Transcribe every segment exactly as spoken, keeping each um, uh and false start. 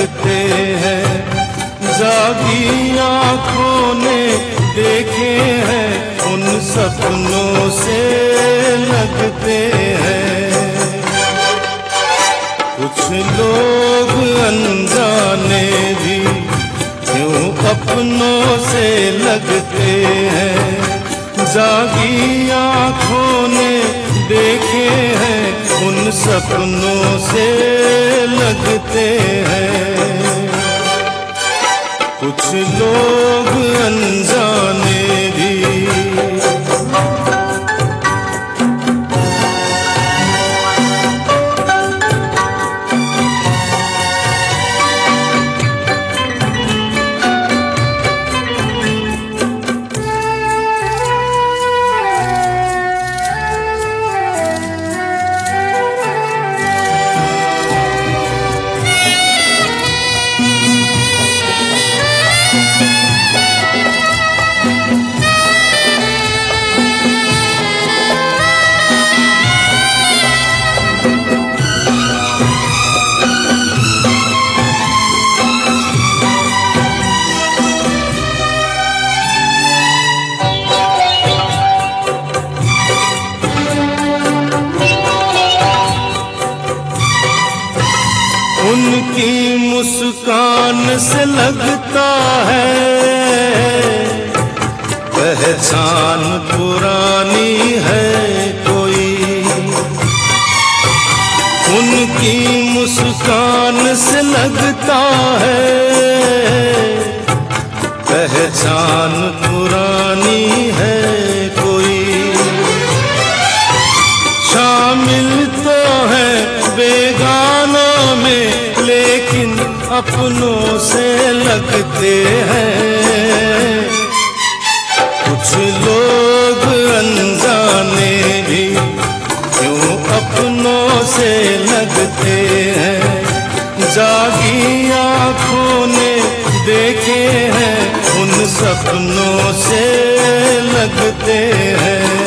लगते हैं, जागी आँखों ने देखे हैं, उन सपनों से लगते हैं। कुछ लोग अनजाने भी यूं अपनों से लगते हैं, जागी आँखों ने देखे हैं, उन सपनों से लगते हैं। कुछ लोग अनजाने भी उनकी मुस्कान से लगता है पहचान पुरानी है कोई। उनकी मुस्कान से लगता है पहचान पुरानी है कोई। शामिल तो है बेगाना में लेकिन अपनों से लगते हैं। कुछ लोग अनजाने भी क्यों अपनों से लगते हैं, जागी आँखों ने देखे हैं, उन सपनों से लगते हैं।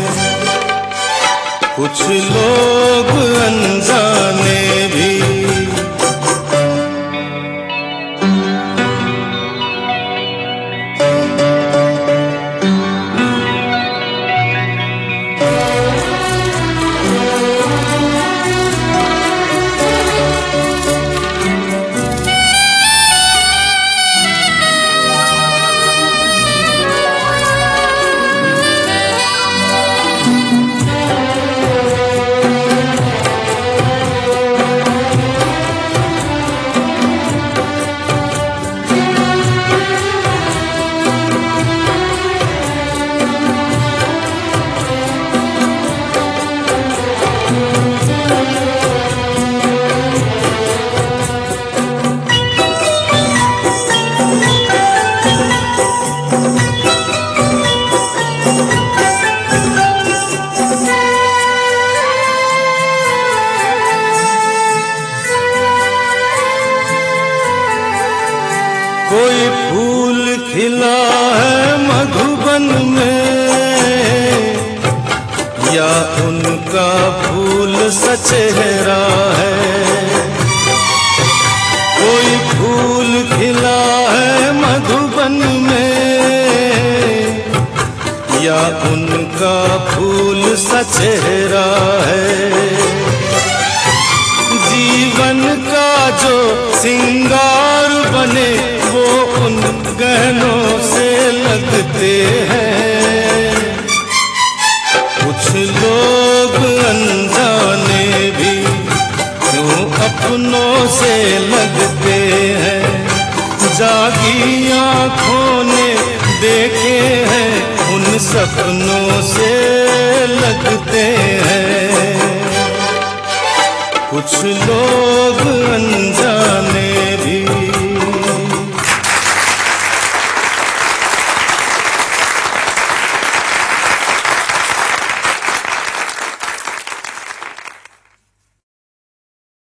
कुछ लोग अनजाने भी कोई फूल खिला है मधुबन में या उनका फूल सचेहरा है। कोई फूल खिला है मधुबन में या उनका फूल सचेहरा है। जीवन का जो सिंगार बने वो उन गहनों से लगते हैं। कुछ लोग अनजाने भी क्यों अपनों से लगते हैं, जागी आँखों ने देखे हैं, उन सपनों से लगते हैं। कुछ लोग अनजाने भी